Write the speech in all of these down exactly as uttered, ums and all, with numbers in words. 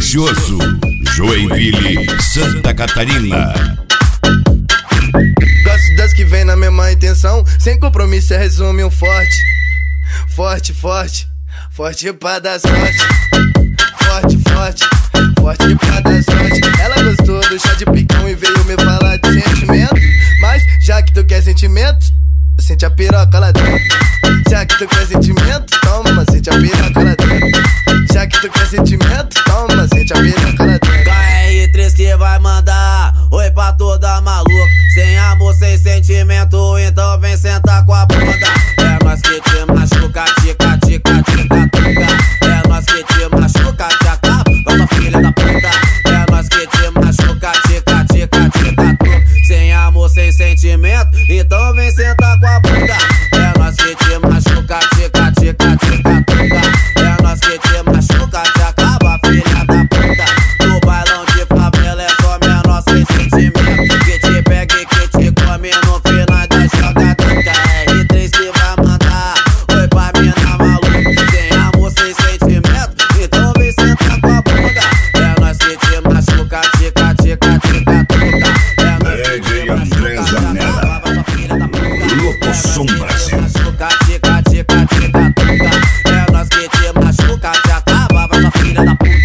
Silencioso, Joinville, Santa Catarina. Gosto das que vem na mesma intenção, sem compromisso, é resume um forte. Forte, forte, forte pra dar sorte. Forte, forte, forte pra dar sorte. Ela gostou do chá de picão e veio me falar de sentimento. Mas já que tu quer sentimento, sente a piroca lá dentro. Já que tu quer sentimento, toma, sente a piroca lá dentro. Já que tu quer sentimento, toma, sente a piroca lá dentro. K R três que vai mandar oi pra toda maluca. Sem amor, sem sentimento, então vem sentar com a bunda. É nós que te machuca, tica, tica, tica, tuca. É nós que te machuca, te acaba, nossa filha da puta. É nós que te machuca, tica, tica, tica, tuca. Sem amor, sem sentimento, então vem sentar com a bunda. É nós que te machuca, tica, tica, tica, tuca. É nós que te machuca, te acaba, filha da puta. No bailão de favela é só menor sem sentimento. Que te pega e que te come no final da jogada. K R três que vai mandar oi pra mina maluca. Sem amor, sem sentimento, então vem sentar com a bunda. É nós que te machuca, tica, tica, tica, tuca. É nós que te machuca, te acaba, vai pra filha da puta. Louco Som Brasil. Machuca, tica, tica, tica, tuca. É nós que te machuca, te acaba, vai pra filha da puta.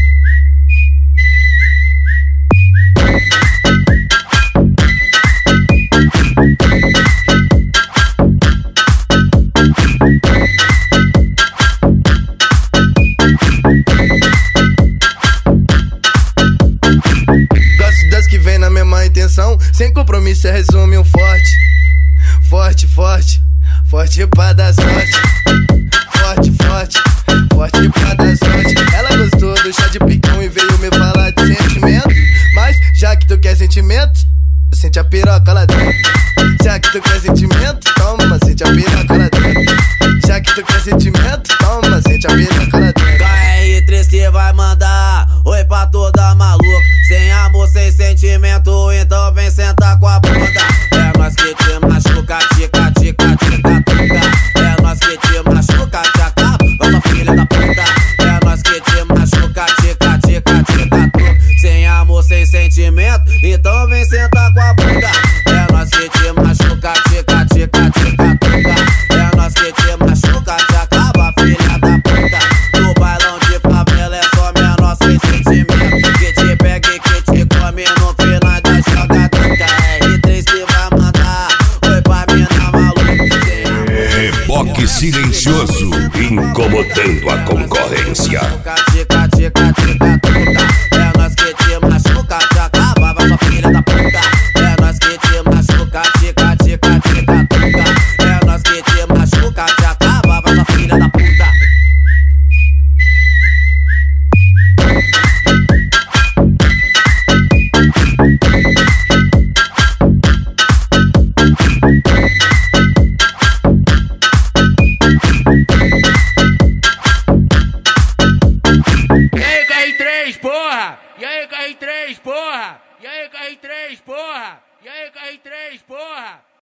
Gosto das que vem na mesma intenção, sem compromisso, é resume um forte. Forte, forte, forte pra dar sorte. Forte, forte, forte pra dar sorte. Ela gostou do chá de picão e veio me falar de sentimento. Mas já que tu quer sentimento, sente a piroca lá dentro. Já que tu quer sentimento, toma, sente a piroca lá dentro. Já que tu quer sentimento, toma, sente a piroca lá dentro. K R três que vai mandar oi pra toda maluca. Sem amor, sem sentimento, então vem sentar com a bunda. É nós que te machuca, tica, tica, tica, tuca. É nós que te machuca, te acaba, nossa filha da puta. É nós que te machuca, tica, tica, tica, tuca. Sem amor, sem sentimento, então vem sentar com a bunda. É nós que te machuca, tica, tica, tica, tuca. É nós que te machuca, te acaba, filha da puta. No bailão de favela é só menor sem sentimento. Que te pega e que te come no final da jogada. K R três que vai mandar oi pra mina maluca. Reboque Silencioso, incomodando a concorrência. Tica, tica, tica, tuca. É nós que te machuca, te acaba, vai pra filha da puta. É nós que te machuca, tica, tica, tica, tuca. É nós que te machuca, te acaba, vai pra filha da puta. Thank you.